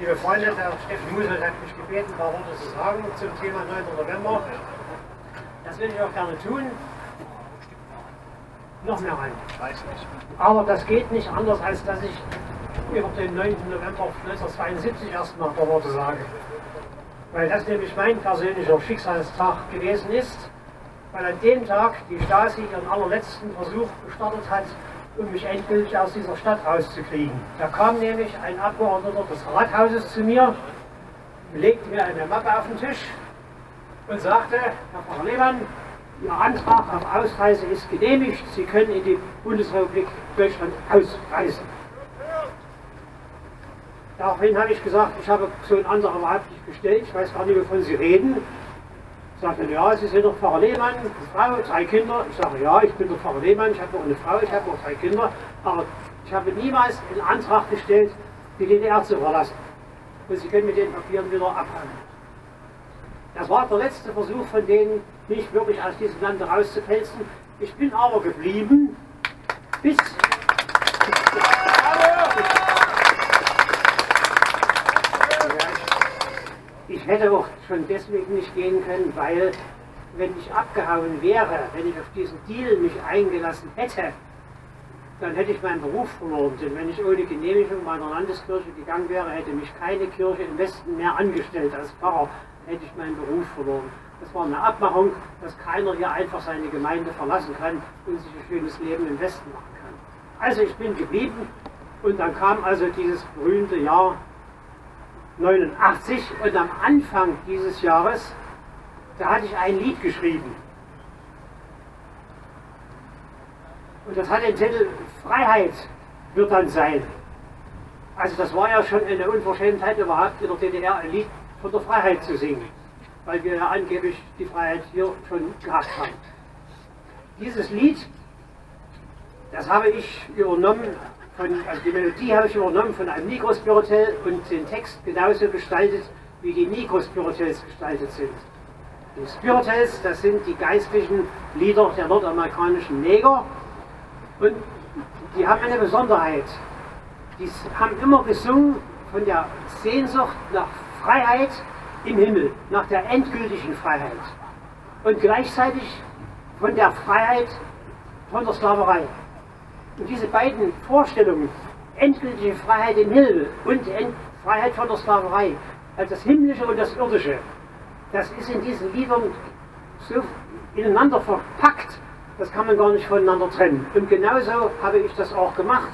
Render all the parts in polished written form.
Liebe Freunde, der Steffen Musel hat mich gebeten, ein paar Worte zu sagen zum Thema 9. November. Das will ich auch gerne tun. Noch mehr rein. Aber das geht nicht anders, als dass ich über den 9. November 1972 erstmal ein paar Worte sage. Weil das nämlich mein persönlicher Schicksalstag gewesen ist, weil an dem Tag die Stasi ihren allerletzten Versuch gestartet hat, um mich endgültig aus dieser Stadt rauszukriegen. Da kam nämlich ein Abgeordneter des Rathauses zu mir, legte mir eine Mappe auf den Tisch und sagte: Herr Pfarrer Lehmann, Ihr Antrag auf Ausreise ist genehmigt, Sie können in die Bundesrepublik Deutschland ausreisen. Daraufhin habe ich gesagt, ich habe so einen Antrag überhaupt nicht gestellt, ich weiß gar nicht, wovon Sie reden. Ich sagte: Ja, Sie sind doch Pfarrer Lehmann, eine Frau, 3 Kinder. Ich sage: Ja, ich bin doch Pfarrer Lehmann, ich habe noch eine Frau, ich habe noch 3 Kinder. Aber ich habe niemals einen Antrag gestellt, die DDR zu verlassen. Und Sie können mit den Papieren wieder abhandeln. Das war der letzte Versuch von denen, mich wirklich aus diesem Land rauszupelzen. Ich bin aber geblieben, bis... Ich hätte auch schon deswegen nicht gehen können, weil, wenn ich abgehauen wäre, wenn ich auf diesen Deal mich eingelassen hätte, dann hätte ich meinen Beruf verloren. Denn wenn ich ohne Genehmigung meiner Landeskirche gegangen wäre, hätte mich keine Kirche im Westen mehr angestellt als Pfarrer, hätte ich meinen Beruf verloren. Das war eine Abmachung, dass keiner hier einfach seine Gemeinde verlassen kann und sich ein schönes Leben im Westen machen kann. Also ich bin geblieben und dann kam also dieses berühmte Jahr 89 und am Anfang dieses Jahres, da hatte ich ein Lied geschrieben. Und das hat den Titel Freiheit wird dann sein. Also das war ja schon eine Unverschämtheit, überhaupt in der DDR ein Lied von der Freiheit zu singen, weil wir ja angeblich die Freiheit hier schon gehabt haben. Dieses Lied, das habe ich übernommen, also die Melodie habe ich übernommen von einem Nikos-Spiritel und den Text genauso gestaltet, wie die Nikos-Spiritels gestaltet sind. Die Spiritels, das sind die geistlichen Lieder der nordamerikanischen Neger und die haben eine Besonderheit. Die haben immer gesungen von der Sehnsucht nach Freiheit im Himmel, nach der endgültigen Freiheit und gleichzeitig von der Freiheit von der Sklaverei. Und diese beiden Vorstellungen, endgültige Freiheit im Himmel und Freiheit von der Sklaverei, also das Himmlische und das Irdische, das ist in diesen Liedern so ineinander verpackt, das kann man gar nicht voneinander trennen. Und genauso habe ich das auch gemacht.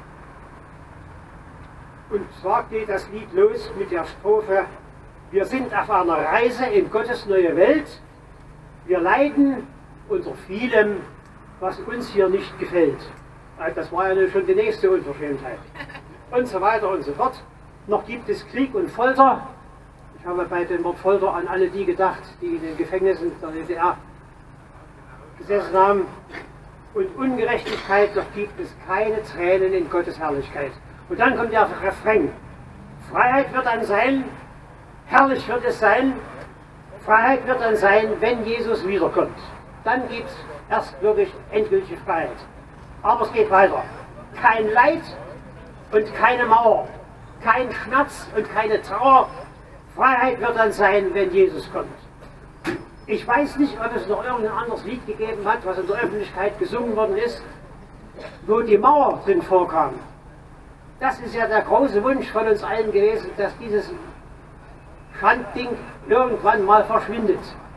Und zwar geht das Lied los mit der Strophe: Wir sind auf einer Reise in Gottes neue Welt, wir leiden unter vielem, was uns hier nicht gefällt. Das war ja schon die nächste Unverschämtheit. Und so weiter und so fort. Noch gibt es Krieg und Folter. Ich habe bei dem Wort Folter an alle die gedacht, die in den Gefängnissen der DDR gesessen haben. Und Ungerechtigkeit, doch gibt es keine Tränen in Gottes Herrlichkeit. Und dann kommt der Refrain: Freiheit wird dann sein, herrlich wird es sein, Freiheit wird dann sein, wenn Jesus wiederkommt. Dann gibt es erst wirklich endgültige Freiheit. Aber es geht weiter. Kein Leid und keine Mauer, kein Schmerz und keine Trauer. Freiheit wird dann sein, wenn Jesus kommt. Ich weiß nicht, ob es noch irgendein anderes Lied gegeben hat, was in der Öffentlichkeit gesungen worden ist, wo die Mauer drin vorkam. Das ist ja der große Wunsch von uns allen gewesen, dass dieses Schandding irgendwann mal verschwindet.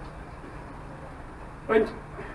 Und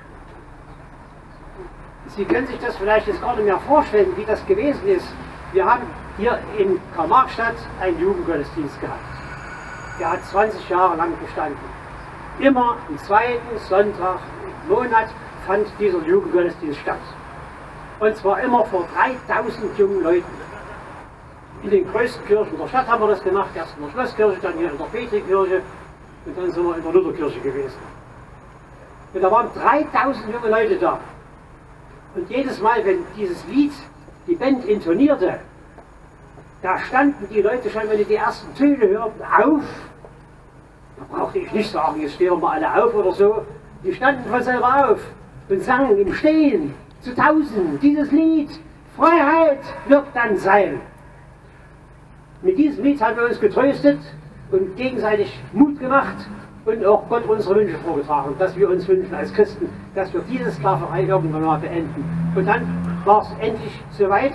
Sie können sich das vielleicht jetzt gar nicht mehr vorstellen, wie das gewesen ist. Wir haben hier in Karl-Marx-Stadt einen Jugendgottesdienst gehabt. Der hat 20 Jahre lang bestanden. Immer am 2. Sonntag im Monat fand dieser Jugendgottesdienst statt. Und zwar immer vor 3000 jungen Leuten. In den größten Kirchen der Stadt haben wir das gemacht, erst in der Schlosskirche, dann hier in der Petrikirche und dann sind wir in der Lutherkirche gewesen. Und da waren 3000 junge Leute da. Und jedes Mal, wenn dieses Lied die Band intonierte, da standen die Leute schon, wenn die ersten Töne hörten, auf. Da brauchte ich nicht sagen, jetzt stehen wir mal alle auf oder so. Die standen von selber auf und sangen im Stehen zu Tausenden dieses Lied: Freiheit wird dann sein. Mit diesem Lied haben wir uns getröstet und gegenseitig Mut gemacht und auch Gott unsere Wünsche vorgetragen, dass wir uns wünschen als Christen, dass wir diese Sklaverei irgendwann mal beenden. Und dann war es endlich soweit.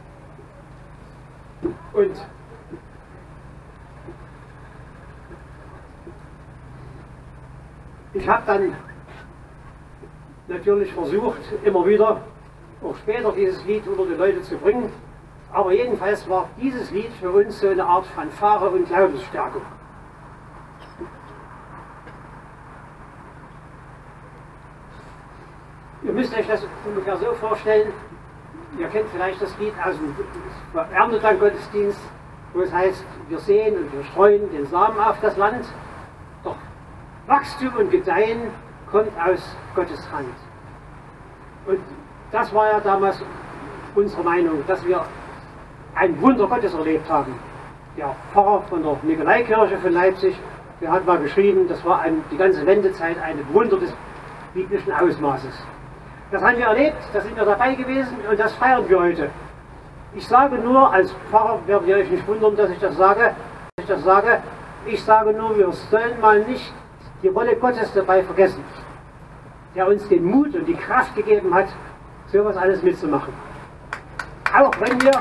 Und ich habe dann natürlich versucht, immer wieder, auch später dieses Lied unter die Leute zu bringen. Aber jedenfalls war dieses Lied für uns so eine Art Fanfare und Glaubensstärkung. Ihr müsst euch das ungefähr so vorstellen, ihr kennt vielleicht das Lied aus dem Erntedankgottesdienst, wo es heißt, wir säen und wir streuen den Samen auf das Land, doch Wachstum und Gedeihen kommt aus Gottes Hand. Und das war ja damals unsere Meinung, dass wir ein Wunder Gottes erlebt haben. Der Pfarrer von der Nikolaikirche von Leipzig, der hat mal geschrieben, das war die ganze Wendezeit ein Wunder des biblischen Ausmaßes. Das haben wir erlebt, da sind wir dabei gewesen und das feiern wir heute. Ich sage nur, als Pfarrer werdet ihr euch nicht wundern, dass ich das sage. Ich sage nur, wir sollen mal nicht die Rolle Gottes dabei vergessen, der uns den Mut und die Kraft gegeben hat, sowas alles mitzumachen. Auch wenn wir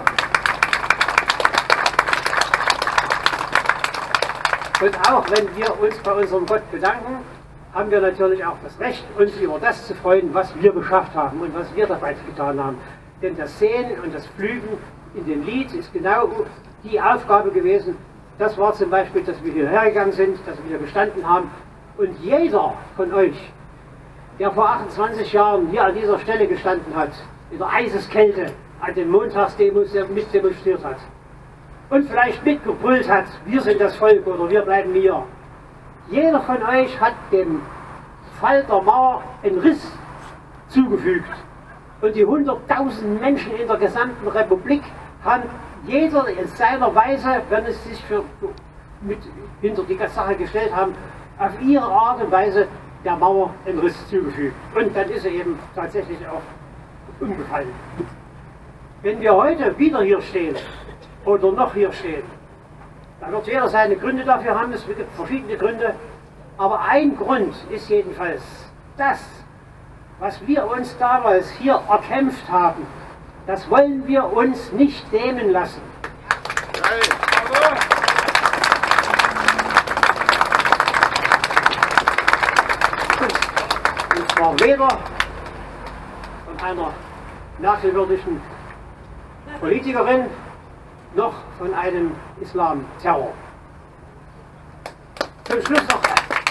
uns bei unserem Gott bedanken, haben wir natürlich auch das Recht, uns über das zu freuen, was wir geschafft haben und was wir dabei getan haben. Denn das Sehen und das Pflügen in dem Lied ist genau die Aufgabe gewesen. Das war zum Beispiel, dass wir hierher gegangen sind, dass wir hier gestanden haben. Und jeder von euch, der vor 28 Jahren hier an dieser Stelle gestanden hat, in der Eiseskälte, an den Montagsdemos mitdemonstriert hat und vielleicht mitgebrüllt hat, wir sind das Volk oder wir bleiben hier. Jeder von euch hat dem Fall der Mauer einen Riss zugefügt. Und die 100.000 Menschen in der gesamten Republik haben jeder in seiner Weise, wenn es sich hinter die Sache gestellt haben, auf ihre Art und Weise der Mauer einen Riss zugefügt. Und dann ist sie eben tatsächlich auch umgefallen. Wenn wir heute wieder hier stehen oder noch hier stehen, da wird jeder seine Gründe dafür haben, es gibt verschiedene Gründe, aber ein Grund ist jedenfalls das, was wir uns damals hier erkämpft haben, das wollen wir uns nicht nehmen lassen. Und zwar weder von einer merkwürdigen Politikerin, noch von einem Islam-Terror. Zum Schluss noch.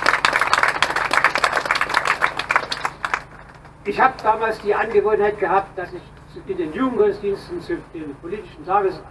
Ich habe damals die Angewohnheit gehabt, dass ich in den Jugendgottesdiensten zu den politischen Tagesthemen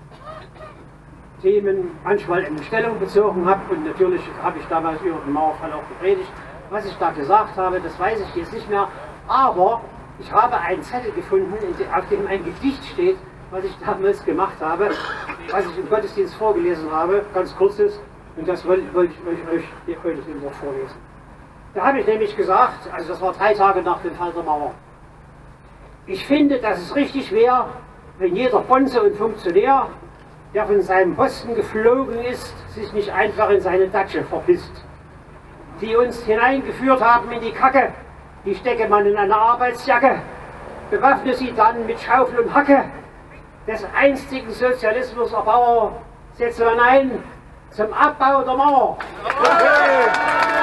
manchmal eine Stellung bezogen habe und natürlich habe ich damals über den Mauerfall auch gepredigt. Was ich da gesagt habe, das weiß ich jetzt nicht mehr, aber ich habe einen Zettel gefunden, auf dem ein Gedicht steht, was ich damals gemacht habe, was ich im Gottesdienst vorgelesen habe, ganz kurzes, und das wollte ich euch heute noch vorlesen. Da habe ich nämlich gesagt, also das war 3 Tage nach dem Fall der Mauer, ich finde, dass es richtig wäre, wenn jeder Bonze und Funktionär, der von seinem Posten geflogen ist, sich nicht einfach in seine Datsche verpisst. Die uns hineingeführt haben in die Kacke, die stecke man in eine Arbeitsjacke, bewaffne sie dann mit Schaufel und Hacke, des einstigen Sozialismus Erbauer setze man ein zum Abbau der Mauer. Okay.